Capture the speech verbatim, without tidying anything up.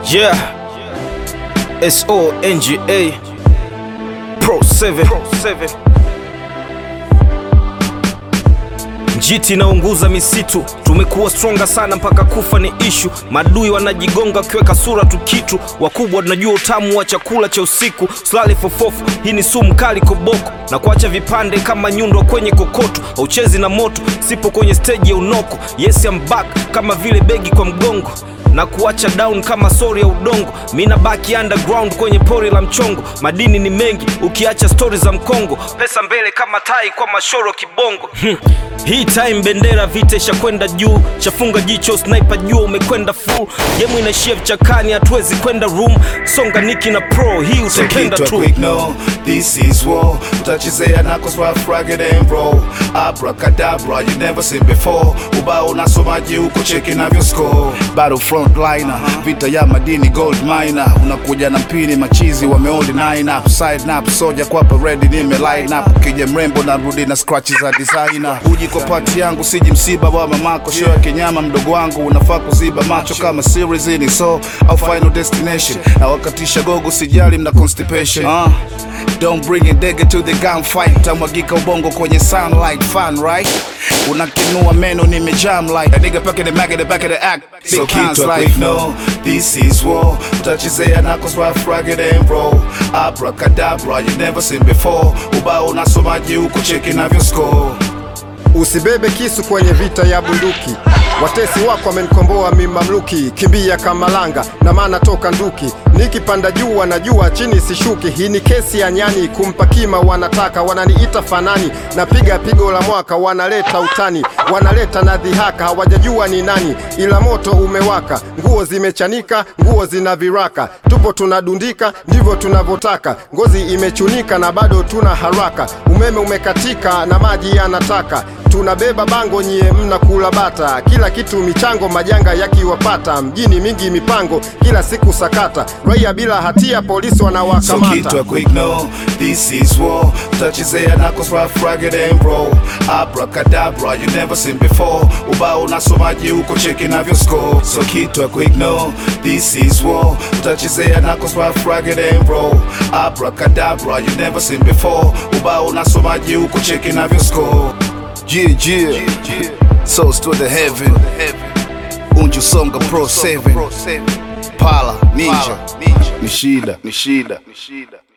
Yeah, S O N G A Pro seven Njiti inaunguza misitu, tumekuwa stronga sana mpaka kufa ni issue. Madui wanajigonga kiweka sura tu kitu, wakubwa tunajua utamu wa chakula cha usiku. Slali fofofu, hii ni sumu kali koboko, na kuacha vipande kama nyundo kwenye kokoto. Hauchezi na moto, sipo kwenye stage ya unoko. Yes I'm back, kama vile begi kwa mgongo, na kuacha down kama sori ya udongo. Mina baki underground kwenye pori la mchongo. Madini ni mengi, ukiacha story za mkongo. Pesa mbele kama tai kwa mashoro kibongo. hmm. Hii time bendera vita isha kwenda juu. Chafunga jicho sniper juu umekwenda full. Game inaishia vichakani hatuwezi kwenda room. Songa niki na pro, hii utakenda tu. Quick no, this is war. Utachezea knuckles rough, rugged and roll. Abracadabra, you never seen before. Ubao unasomaji uko cheki na vyo score. Battlefront liner, vita ya madini gold miner. Unakuja na mpini machizi wameondi nine up. Side up, soja kwa parade nime line up. Kija mrembo na rudi na scratches za designer. Uji kwa party yangu siji msiba wa mamako. Show ya kinyama mdogo wangu unafaa kuziba macho kama series ini so au final destination. Na wakatisha gogo sijali mna constipation. uh, Don't bring a dagger to the gunfight. Tamwagika ubongo kwenye sunlight fun right. Unakinua meno nimejam like a nigga back in the back of the back of the act. So keep to quick no, this is war. Utachezea knuckles rough, rugged and roll. Abracadabra, you never seen before. Ubao unasomaji uko cheki na vyo score. Usibebe kisu kwenye vita ya bunduki. Watesi wako wamenikomboa mimi mamluki. Kimbia kama langa na maana toka nduki. Nikipanda juu wanajua chini sishuki. Hii ni kesi ya nyani kumpa kima wanataka. Wananiita fanani napiga pigo la mwaka. Wanaleta utani, wanaleta na dhihaka. Hawajajua ni nani ila moto umewaka. Nguo zimechanika, nguo zina viraka. Tupo tunadundika, ndivyo tunavotaka. Ngozi imechunika na bado tuna haraka. Umeme umekatika na maji yanataka. Tunabeba bango nyie mna kula bata. Kila kitu michango majanga yakiwapata. Mjini mingi mipango kila siku sakata. Raia bila hatia polisi wanawakamata. So keep to a quick no, this is war. Utachezea knuckles rough, rugged and roll. Abracadabra, you never seen before. Ubao unasomaji uko cheki na vyo score. So keep to a quick no, this is war. Utachezea knuckles rough, rugged and roll. Abracadabra, you never seen before. Ubao unasomaji uko cheki na vyo score. Yeah, yeah, souls to the heaven. Unju Songa Pro seven. Pala, Ninja, Nishida, Nishida, Nishida.